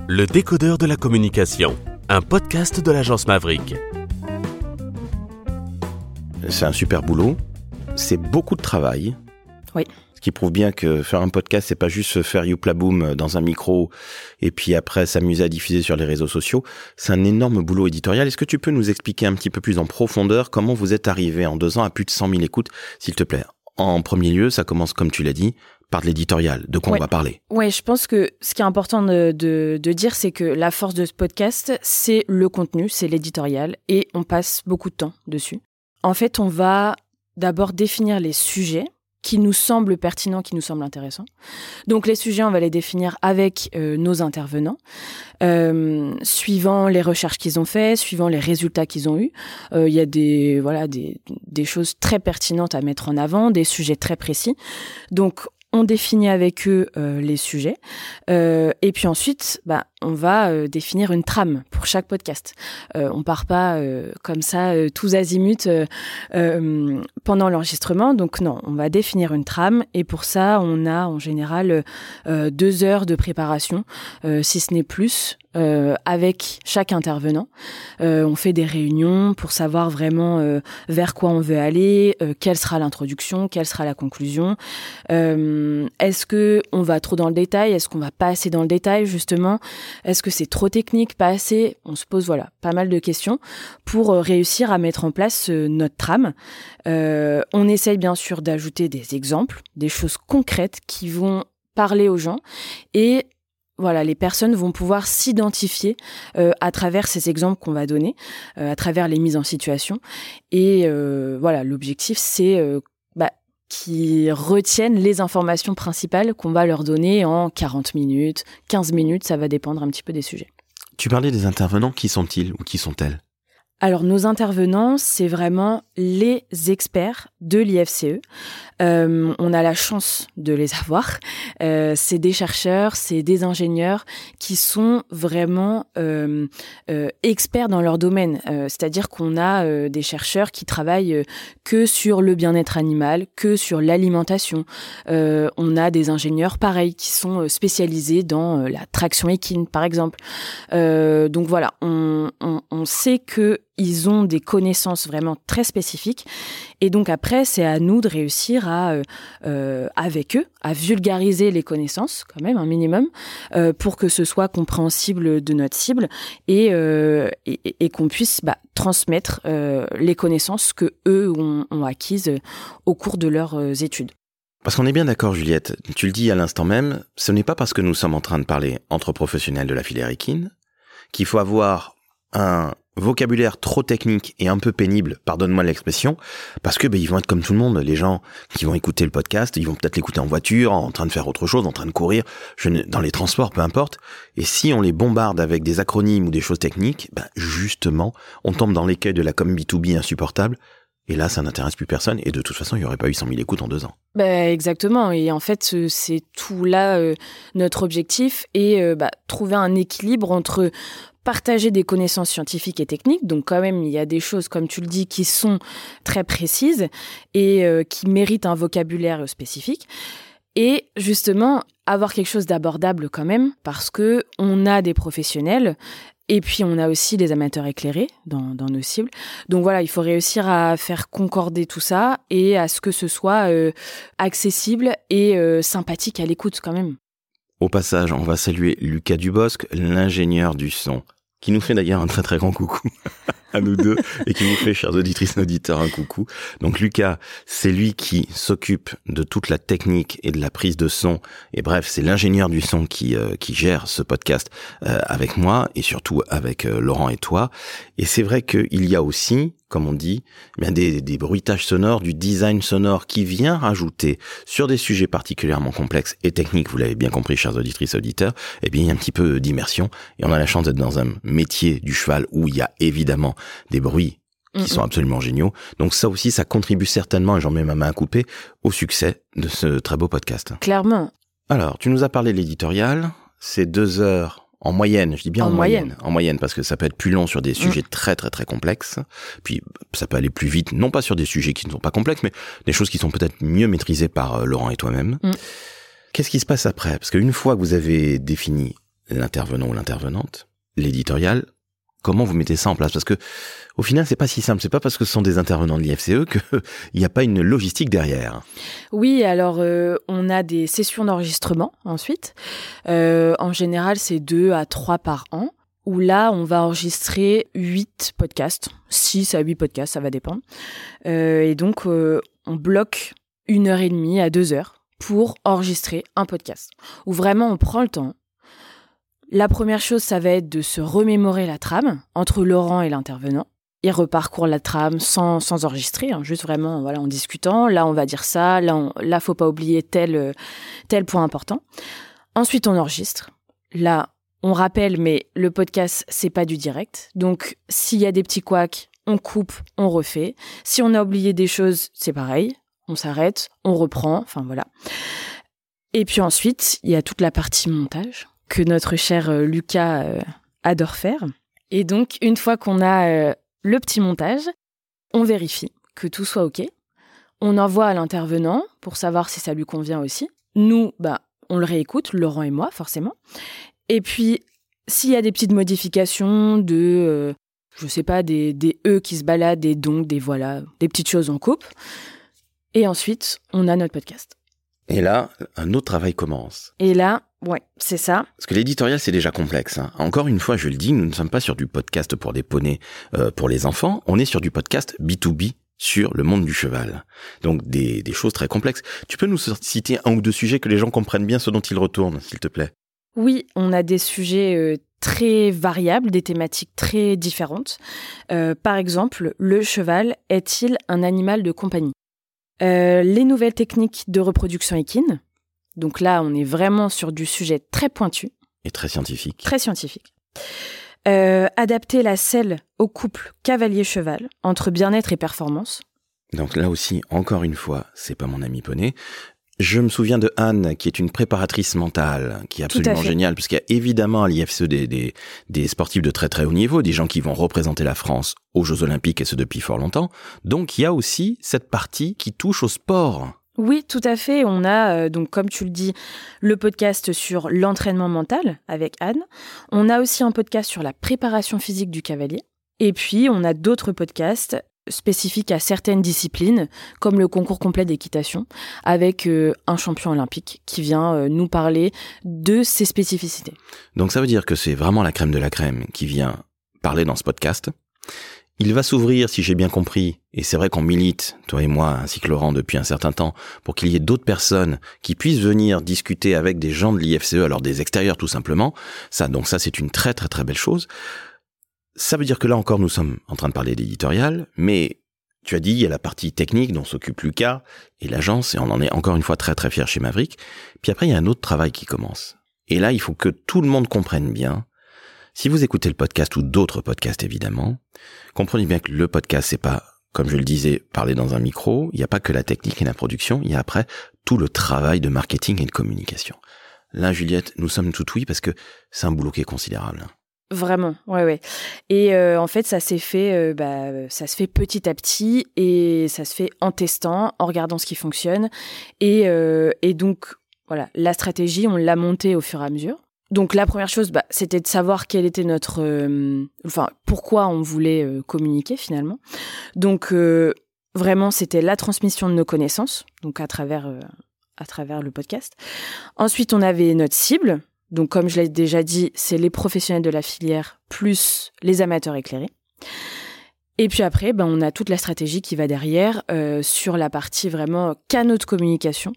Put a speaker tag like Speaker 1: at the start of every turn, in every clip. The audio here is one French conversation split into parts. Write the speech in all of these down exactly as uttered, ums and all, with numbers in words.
Speaker 1: Le décodeur de la communication, un podcast de l'agence Maverick.
Speaker 2: C'est un super boulot, c'est beaucoup de travail.
Speaker 3: Oui.
Speaker 2: Ce qui prouve bien que faire un podcast, c'est pas juste faire youpla boom dans un micro et puis après s'amuser à diffuser sur les réseaux sociaux. C'est un énorme boulot éditorial. Est-ce que tu peux nous expliquer un petit peu plus en profondeur comment vous êtes arrivé en deux ans à plus de cent mille écoutes, s'il te plaît? En premier lieu, ça commence, comme tu l'as dit, par de l'éditorial. De quoi
Speaker 3: ouais.
Speaker 2: on va parler?
Speaker 3: Oui, je pense que ce qui est important de, de, de dire, c'est que la force de ce podcast, c'est le contenu, c'est l'éditorial, et on passe beaucoup de temps dessus. En fait, on va d'abord définir les sujets qui nous semblent pertinents, qui nous semblent intéressants. Donc les sujets, on va les définir avec euh, nos intervenants, euh, suivant les recherches qu'ils ont faites, suivant les résultats qu'ils ont eus. Euh, il y a des, voilà, des, des choses très pertinentes à mettre en avant, des sujets très précis. Donc on définit avec eux euh, les sujets. Euh, et puis ensuite, bah, on va euh, définir une trame pour chaque podcast. Euh, on part pas euh, comme ça, euh, tous azimuts euh, euh, pendant l'enregistrement. Donc non, on va définir une trame. Et pour ça, on a en général euh, deux heures de préparation, euh, si ce n'est plus, euh, avec chaque intervenant. Euh, on fait des réunions pour savoir vraiment euh, vers quoi on veut aller, euh, quelle sera l'introduction, quelle sera la conclusion. Euh, est-ce que on va trop dans le détail? Est-ce qu'on va pas assez dans le détail, justement? Est-ce que c'est trop technique, pas assez? On se pose voilà pas mal de questions pour euh, réussir à mettre en place euh, notre trame. Euh, on essaye bien sûr d'ajouter des exemples, des choses concrètes qui vont parler aux gens, et voilà, les personnes vont pouvoir s'identifier euh, à travers ces exemples qu'on va donner, euh, à travers les mises en situation. Et euh, voilà, l'objectif, c'est euh, bah, qu'ils retiennent les informations principales qu'on va leur donner en quarante minutes, quinze minutes, ça va dépendre un petit peu des sujets.
Speaker 2: Tu parlais des intervenants, qui sont-ils ou qui sont-elles?
Speaker 3: Alors, nos intervenants, c'est vraiment les experts de l'I F C E. Euh, on a la chance de les avoir. Euh, c'est des chercheurs, c'est des ingénieurs qui sont vraiment euh, euh, experts dans leur domaine. Euh, c'est-à-dire qu'on a euh, des chercheurs qui travaillent euh, que sur le bien-être animal, que sur l'alimentation. Euh, on a des ingénieurs, pareil, qui sont spécialisés dans euh, la traction équine, par exemple. Euh, donc voilà, on, on, on sait que ils ont des connaissances vraiment très spécifiques. Et donc après, c'est à nous de réussir à, euh, avec eux, à vulgariser les connaissances, quand même, un minimum, euh, pour que ce soit compréhensible de notre cible et, euh, et, et qu'on puisse bah, transmettre euh, les connaissances que eux ont, ont acquises au cours de leurs euh, études.
Speaker 2: Parce qu'on est bien d'accord, Juliette, tu le dis à l'instant même, ce n'est pas parce que nous sommes en train de parler entre professionnels de la filière équine qu'il faut avoir un vocabulaire trop technique et un peu pénible, pardonne-moi l'expression, parce que ben, ils vont être comme tout le monde, les gens qui vont écouter le podcast, ils vont peut-être l'écouter en voiture, en train de faire autre chose, en train de courir, je ne, dans les transports, peu importe. Et si on les bombarde avec des acronymes ou des choses techniques, ben, justement, on tombe dans l'écueil de la com B deux B insupportable. Et là, ça n'intéresse plus personne. Et de toute façon, il n'y aurait pas eu cent mille écoutes en deux ans.
Speaker 3: Bah, exactement. Et en fait, c'est tout là euh, notre objectif. Et euh, bah, trouver un équilibre entre partager des connaissances scientifiques et techniques. Donc quand même, il y a des choses, comme tu le dis, qui sont très précises et euh, qui méritent un vocabulaire spécifique. Et justement, avoir quelque chose d'abordable quand même, parce qu'on a des professionnels. Et puis, on a aussi des amateurs éclairés dans, dans nos cibles. Donc voilà, il faut réussir à faire concorder tout ça et à ce que ce soit euh, accessible et euh, sympathique à l'écoute quand même.
Speaker 2: Au passage, on va saluer Lucas Dubosc, l'ingénieur du son, qui nous fait d'ailleurs un très très grand coucou à nous deux et qui nous fait, chers auditrices et auditeurs, un coucou. Donc Lucas, c'est lui qui s'occupe de toute la technique et de la prise de son. Et bref, c'est l'ingénieur du son qui euh, qui gère ce podcast euh, avec moi et surtout avec euh, Laurent et toi. Et c'est vrai qu'il y a aussi, comme on dit, bien des, des bruitages sonores, du design sonore qui vient rajouter sur des sujets particulièrement complexes et techniques, vous l'avez bien compris, chers auditrices et auditeurs, eh bien il y a un petit peu d'immersion. Et on a la chance d'être dans un métier du cheval où il y a évidemment des bruits qui mmh. sont absolument géniaux. Donc ça aussi, ça contribue certainement, et j'en mets ma main à couper, au succès de ce très beau podcast.
Speaker 3: Clairement.
Speaker 2: Alors, tu nous as parlé de l'éditorial, c'est deux heures en moyenne, je dis bien en, en moyenne. moyenne, en moyenne, parce que ça peut être plus long sur des sujets mmh. très très très complexes, puis ça peut aller plus vite, non pas sur des sujets qui ne sont pas complexes, mais des choses qui sont peut-être mieux maîtrisées par euh, Laurent et toi-même. Mmh. Qu'est-ce qui se passe après? Parce qu'une fois que vous avez défini l'intervenant ou l'intervenante, l'éditorial. Comment vous mettez ça en place? Parce que au final, c'est pas si simple. C'est pas parce que ce sont des intervenants de l'I F C E qu'il n'y a pas une logistique derrière.
Speaker 3: Oui, alors euh, on a des sessions d'enregistrement ensuite. Euh, en général, c'est deux à trois par an. Où là, on va enregistrer huit podcasts, six à huit podcasts, ça va dépendre. Euh, et donc, euh, on bloque une heure et demie à deux heures pour enregistrer un podcast. Où vraiment, on prend le temps. La première chose, ça va être de se remémorer la trame entre Laurent et l'intervenant. Il reparcourt la trame sans, sans enregistrer, hein, juste vraiment voilà, en discutant. Là, on va dire ça. Là, on, là, faut pas oublier tel, tel point important. Ensuite, on enregistre. Là, on rappelle, mais le podcast, c'est pas du direct. Donc, s'il y a des petits couacs, on coupe, on refait. Si on a oublié des choses, c'est pareil. On s'arrête, on reprend. Enfin, voilà. Et puis ensuite, il y a toute la partie montage que notre cher euh, Lucas euh, adore faire. Et donc, une fois qu'on a euh, le petit montage, on vérifie que tout soit OK. On envoie à l'intervenant pour savoir si ça lui convient aussi. Nous, bah, on le réécoute, Laurent et moi, forcément. Et puis, s'il y a des petites modifications de, euh, je sais pas, des, des E qui se baladent, des donc, des voilà, des petites choses, on coupe. Et ensuite, on a notre podcast.
Speaker 2: Et là, un autre travail commence.
Speaker 3: Et là, ouais, c'est ça.
Speaker 2: Parce que l'éditorial, c'est déjà complexe. Hein. Encore une fois, je le dis, nous ne sommes pas sur du podcast pour des poneys, euh, pour les enfants. On est sur du podcast B deux B sur le monde du cheval. Donc, des, des choses très complexes. Tu peux nous citer un ou deux sujets que les gens comprennent bien ce dont ils retournent, s'il te plaît?
Speaker 3: Oui, on a des sujets euh, très variables, des thématiques très différentes. Euh, par exemple, le cheval est-il un animal de compagnie ? Euh, les nouvelles techniques de reproduction équine. Donc là, on est vraiment sur du sujet très pointu.
Speaker 2: Et très scientifique.
Speaker 3: Très scientifique. Euh, adapter la selle au couple cavalier-cheval, entre bien-être et performance.
Speaker 2: Donc là aussi, encore une fois, c'est pas mon ami poney. Je me souviens de Anne, qui est une préparatrice mentale, qui est absolument géniale, puisqu'il y a évidemment à l'I F C E des, des, des sportifs de très très haut niveau, des gens qui vont représenter la France aux Jeux Olympiques, et ce depuis fort longtemps. Donc il y a aussi cette partie qui touche au sport.
Speaker 3: Oui, tout à fait. On a, euh, donc comme tu le dis, le podcast sur l'entraînement mental avec Anne. On a aussi un podcast sur la préparation physique du cavalier. Et puis, on a d'autres podcasts spécifiques à certaines disciplines, comme le concours complet d'équitation, avec euh, un champion olympique qui vient euh, nous parler de ses spécificités.
Speaker 2: Donc ça veut dire que c'est vraiment la crème de la crème qui vient parler dans ce podcast. Il va s'ouvrir, si j'ai bien compris, et c'est vrai qu'on milite, toi et moi, ainsi que Laurent, depuis un certain temps, pour qu'il y ait d'autres personnes qui puissent venir discuter avec des gens de l'I F C E, alors des extérieurs tout simplement. Ça, donc ça, c'est une très très très belle chose. Ça veut dire que là encore, nous sommes en train de parler d'éditorial, mais tu as dit, il y a la partie technique dont s'occupe Lucas et l'agence, et on en est encore une fois très très fiers chez Maverick. Puis après, il y a un autre travail qui commence. Et là, il faut que tout le monde comprenne bien. Si vous écoutez le podcast ou d'autres podcasts évidemment, comprenez bien que le podcast, c'est pas, comme je le disais, parler dans un micro. Il n'y a pas que la technique et la production. Il y a après tout le travail de marketing et de communication. Là, Juliette, nous sommes tout oui parce que c'est un boulot qui est considérable.
Speaker 3: Vraiment, ouais, ouais. Et euh, en fait, ça s'est fait, euh, bah, ça se fait petit à petit et ça se fait en testant, en regardant ce qui fonctionne. Et, euh, et donc, voilà, la stratégie, on l'a montée au fur et à mesure. Donc la première chose, bah, c'était de savoir quel était notre, euh, enfin pourquoi on voulait euh, communiquer finalement. Donc euh, vraiment, c'était la transmission de nos connaissances, donc à travers euh, à travers le podcast. Ensuite, on avait notre cible. Donc comme je l'ai déjà dit, c'est les professionnels de la filière plus les amateurs éclairés. Et puis après, ben, on a toute la stratégie qui va derrière euh, sur la partie vraiment canaux de communication.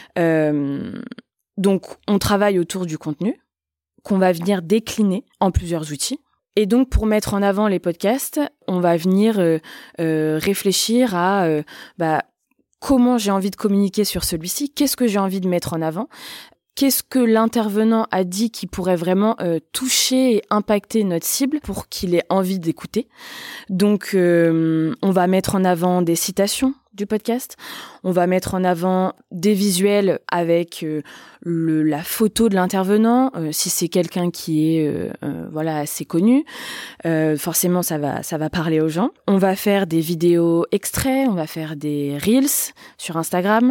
Speaker 3: Euh, donc on travaille autour du contenu qu'on va venir décliner en plusieurs outils. Et donc, pour mettre en avant les podcasts, on va venir euh, euh, réfléchir à euh, bah, comment j'ai envie de communiquer sur celui-ci, qu'est-ce que j'ai envie de mettre en avant, qu'est-ce que l'intervenant a dit qui pourrait vraiment euh, toucher et impacter notre cible pour qu'il ait envie d'écouter. Donc, euh, on va mettre en avant des citations du podcast. On va mettre en avant des visuels avec euh, le, la photo de l'intervenant, euh, si c'est quelqu'un qui est euh, euh, voilà assez connu. Euh, forcément, ça va ça va parler aux gens. On va faire des vidéos extraits, on va faire des reels sur Instagram.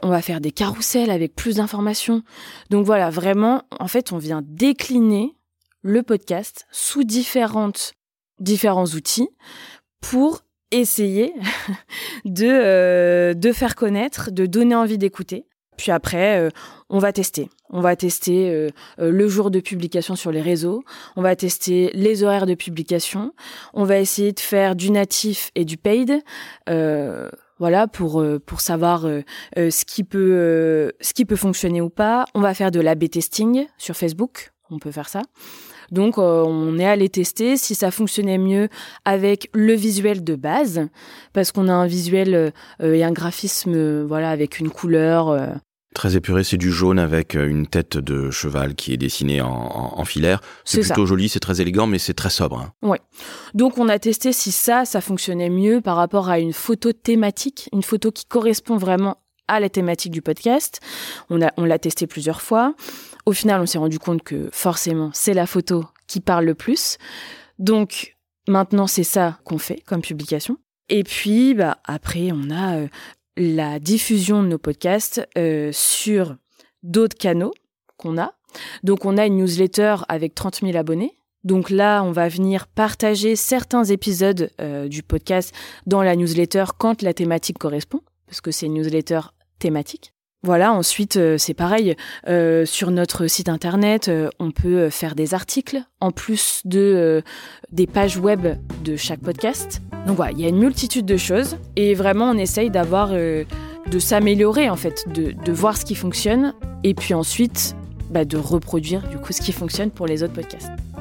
Speaker 3: on va faire des carousels avec plus d'informations. Donc voilà, vraiment, en fait, on vient décliner le podcast sous différentes, différents outils pour essayer de, euh, de faire connaître, de donner envie d'écouter. Puis après, euh, on va tester. On va tester euh, euh, le jour de publication sur les réseaux. On va tester les horaires de publication. On va essayer de faire du natif et du paid. Euh, voilà, pour euh, pour savoir euh, euh, ce qui peut euh, ce qui peut fonctionner ou pas. On va faire de l'A B testing sur Facebook. On peut faire ça. Donc, euh, on est allé tester si ça fonctionnait mieux avec le visuel de base, parce qu'on a un visuel euh, et un graphisme, euh, voilà, avec une couleur. Euh...
Speaker 2: Très épuré, c'est du jaune avec une tête de cheval qui est dessinée en, en, en filaire. C'est, c'est plutôt ça. Joli, c'est très élégant, mais c'est très sobre. Hein.
Speaker 3: Ouais. Donc, on a testé si ça, ça fonctionnait mieux par rapport à une photo thématique, une photo qui correspond vraiment à la thématique du podcast. On a, on l'a testé plusieurs fois. Au final, on s'est rendu compte que forcément, c'est la photo qui parle le plus. Donc, maintenant, c'est ça qu'on fait comme publication. Et puis, bah, après, on a euh, la diffusion de nos podcasts euh, sur d'autres canaux qu'on a. Donc, on a une newsletter avec trente mille abonnés. Donc là, on va venir partager certains épisodes euh, du podcast dans la newsletter quand la thématique correspond, parce que c'est une newsletter thématique. Voilà, ensuite, euh, c'est pareil, euh, sur notre site internet, euh, on peut faire des articles, en plus de euh, des pages web de chaque podcast. Donc voilà, il y a une multitude de choses, et vraiment, on essaye d'avoir, euh, de s'améliorer, en fait, de, de voir ce qui fonctionne, et puis ensuite, bah, de reproduire, du coup, ce qui fonctionne pour les autres podcasts.